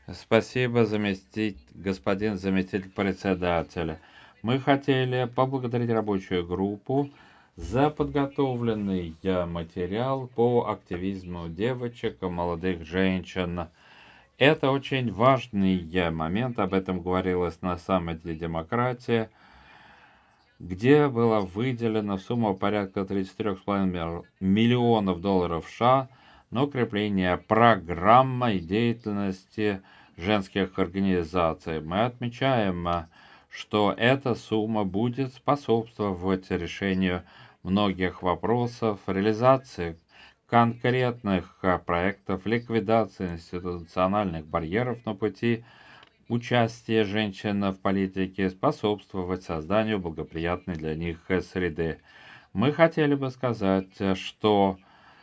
Спасибо, господин заместитель председателя. Мы хотели поблагодарить рабочую группу за подготовленный материал по активизму девочек и молодых женщин. Это очень важный момент, об этом говорилось на саммите «Демократия», где была выделена сумма порядка 33,5 миллионов долларов США на укрепление программы и деятельности женских организаций. Мы отмечаем, что эта сумма будет способствовать решению многих вопросов, реализации конкретных проектов, ликвидации институциональных барьеров на пути участие женщин в политике, способствовать созданию благоприятной для них среды. Мы хотели бы сказать, что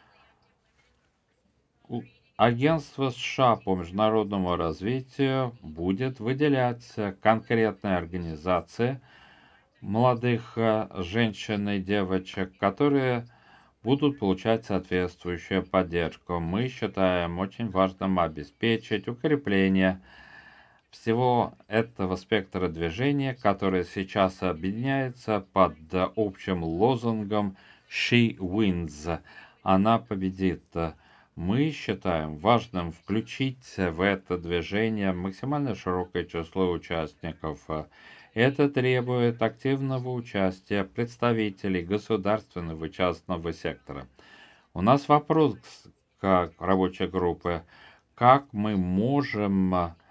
Агентство США по международному развитию будет выделять конкретные организации молодых женщин и девочек, которые будут получать соответствующую поддержку. Мы считаем очень важным обеспечить укрепление всего этого спектра движения, которое сейчас объединяется под общим лозунгом «She wins», она победит. Мы считаем важным включить в это движение максимально широкое число участников. Это требует активного участия представителей государственного и частного сектора. У нас вопрос к рабочей группе. Как мы можем